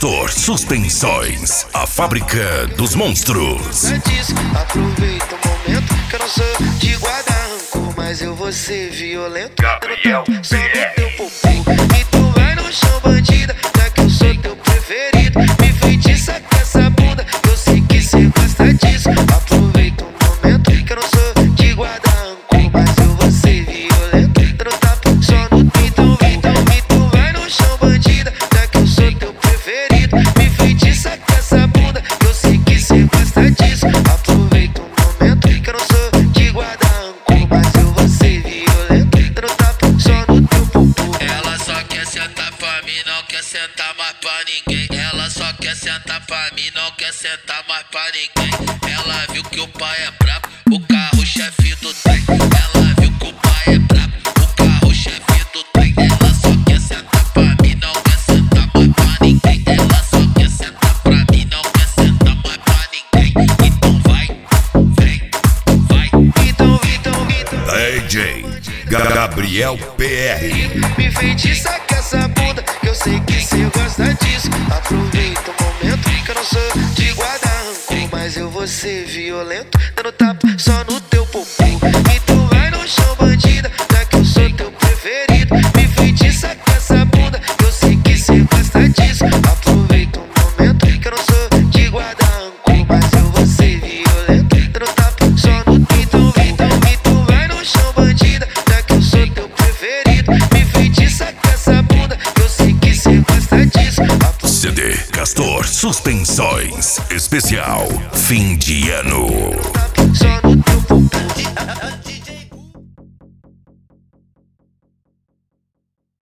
Castor Suspensões, a fábrica dos monstros. Aproveita o momento que eu não sou de guardar rancor, mas eu vou ser violento. Gabriel Só no teu popô. Então vai no chão, bandida, já que eu sou teu preferido. Me feitiça com essa bunda, eu sei que cê gosta disso. Aproveita o momento que eu não sou de guardar rancor, mas eu vou ser violento. Eu não tapo só no então vai no chão, bandida, já que eu sou teu preferido. Me feitiça com essa bunda, eu sei que cê gosta disso. Aproveita o momento que eu não sou de guardar rancor, mas eu vou ser violento. Eu não tapo só no teu popô. Ela só quer sentar pra mim, não quer sentar mais pra ninguém. Ela só quer sentar pra mim, não quer sentar mais pra ninguém. Ela viu que o pai é brabo, o carro chefe do trem. Ela viu que o pai é brabo, o carro chefe do trem. Ela só quer sentar pra mim, não quer sentar mais pra ninguém. Ela só quer sentar pra mim, não quer sentar mais pra ninguém. Então vai, vem, vai. Então. DJ Gabriel PR. Me feitiça com essa bunda, que eu sei que cê gosta disso. Aproveita o momento que eu não sou de guardar rancor, mas eu vou ser violento, dando tapa só no teu popô. Então vai no chão, bandida, já que eu sou teu preferido. Me feitiça com essa bunda, que eu sei que cê gosta disso. Aproveita o momento que eu não sou de guardar rancor, mas eu vou ser violento, dando tapa só no então vai no chão, bandida, já que eu sou teu preferido. Me feitiça com essa bunda, que eu sei que cê gosta disso. CD Castor Suspensões, especial fim de ano. Só no teu popô.